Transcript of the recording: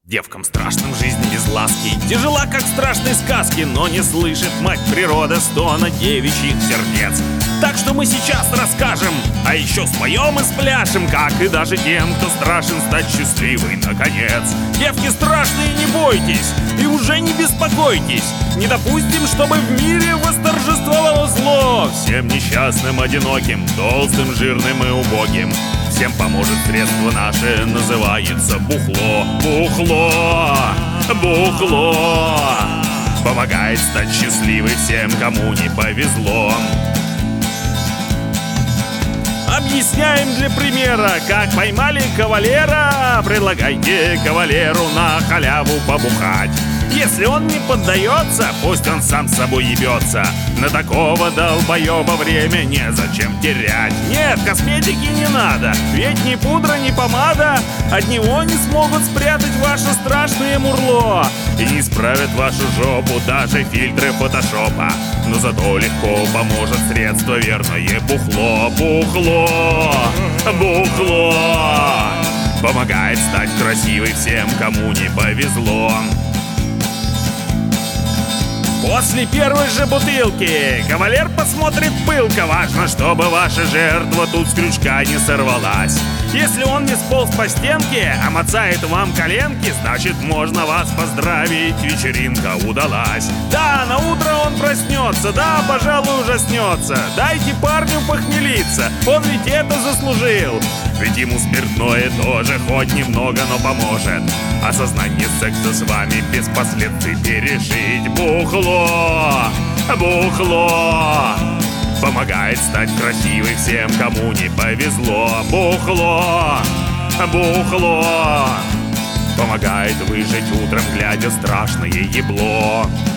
Девкам страшным жизнь без ласки, тяжела, как в страшной сказке, но не слышит мать природа стона девичьих сердец. Так что мы сейчас расскажем, а еще споем и спляшем, как и даже тем, кто страшен стать счастливой наконец. Девки страшные, не бойтесь и уже не беспокойтесь, не допустим, чтобы в мире восторжествовало зло. Всем несчастным, одиноким, толстым, жирным и убогим всем поможет средство наше, называется бухло. Бухло, бухло помогает стать счастливой всем, кому не повезло. Объясняем для примера, как поймали кавалера. Предлагайте кавалеру на халяву побухать. Если он не поддается, пусть он сам с собой ебется. На такого долбоеба время незачем терять. Нет, косметики не надо, ведь ни пудра, ни помада от него не смогут спрятать ваше страшное мурло. И не исправят вашу жопу даже фильтры фотошопа. Но зато легко поможет средство верное бухло. Бухло, бухло помогает стать красивой всем, кому не повезло. После первой же бутылки кавалер посмотрит пылко. Важно, чтобы ваша жертва тут с крючка не сорвалась. Если он не сполз по стенке, а мацает вам коленки, значит, можно вас поздравить, вечеринка удалась. Да, на утро он проснется, да, пожалуй, ужаснется. Дайте парню похмелиться, он ведь это заслужил. Ведь ему спиртное тоже хоть немного, но поможет осознание секса с вами без последствий пережить. Бухло, бухло помогает стать красивой всем, кому не повезло. Бухло, бухло помогает выжить утром, глядя страшное ебло.